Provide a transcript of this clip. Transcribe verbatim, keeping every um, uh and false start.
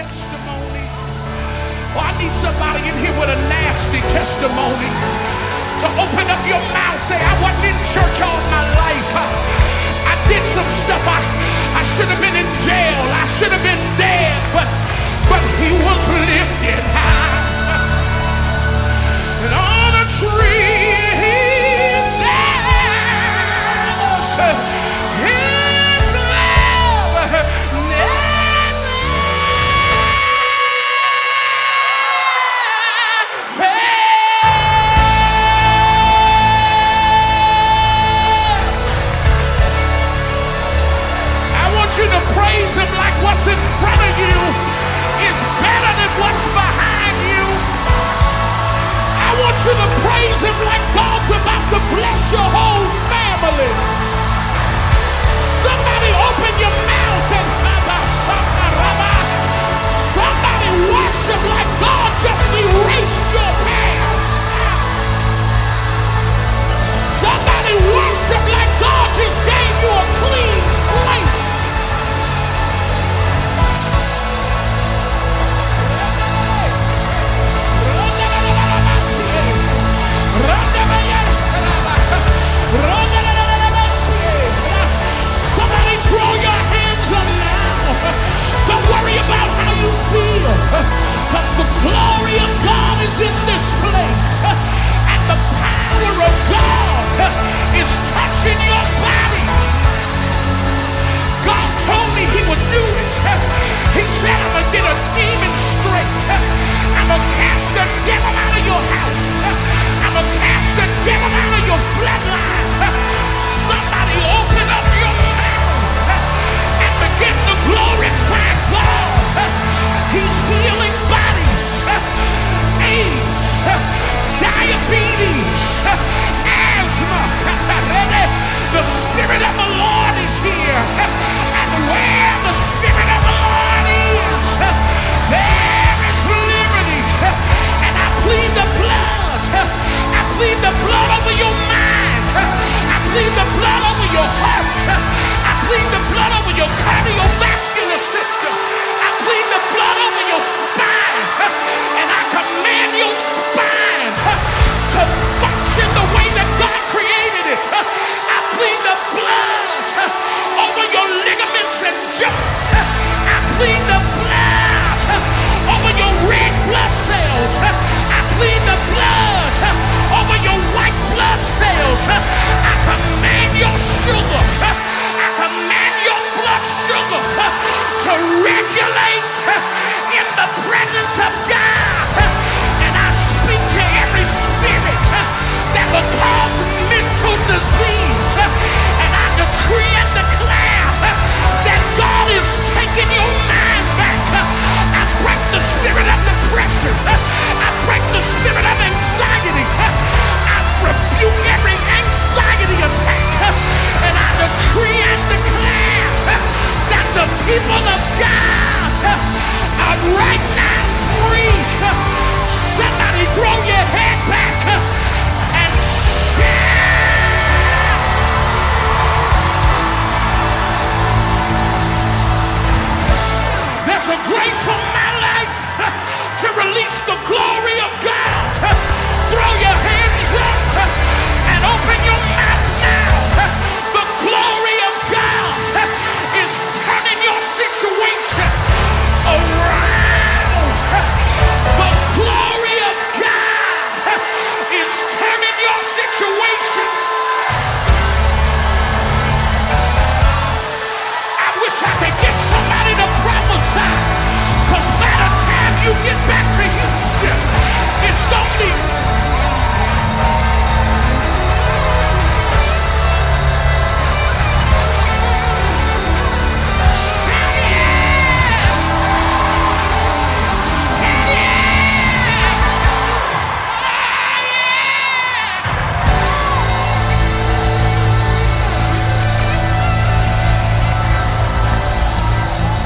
testimony. Oh, I need somebody in here with a nasty testimony to open up your mouth. Say, I wasn't in church all my life. I, I did some stuff. I, I should have been in jail. I should have been dead. But, but he was lifted high. And on a tree he died. Praise him like what's in front of you is better than what's behind you. I want you to praise him like God's about to bless your whole family. Somebody open your mouth and somebody worship like God just erased your past. Somebody worship like God just gave you a clean slate. Somebody throw your hands up now. Don't worry about how you feel, because the glory of God is in this place, and the power of God is touching your body. God told me he would do it. He said, I'm going to get a demon straight. I'm going to cast the devil out of your house. I'm going to cast the devil out of your bloodline. Somebody open up your mouth and begin to glorify God. He's healing bodies, AIDS, diabetes, asthma. The Spirit of the Lord is here. And where the Spirit of the Lord is, there is liberty. And I plead the blood. I plead the blood over your mind. I plead the blood over your heart. I plead the blood over your cardiovascular system. I plead the blood over your spine. And I command your spine to function the way that God created it. I plead the blood over your ligaments and joints. I plead the blood over your red blood cells. I plead the blood over your white blood cells. I command your sugar. I command your blood sugar to regulate in the presence of God. And I speak to every spirit that will cause mental disease. And I decree and declare that God is taking your mind back. I break the spirit of depression. I break the spirit of anxiety. I rebuke every anxiety attack. And I decree and declare that the people of God are right now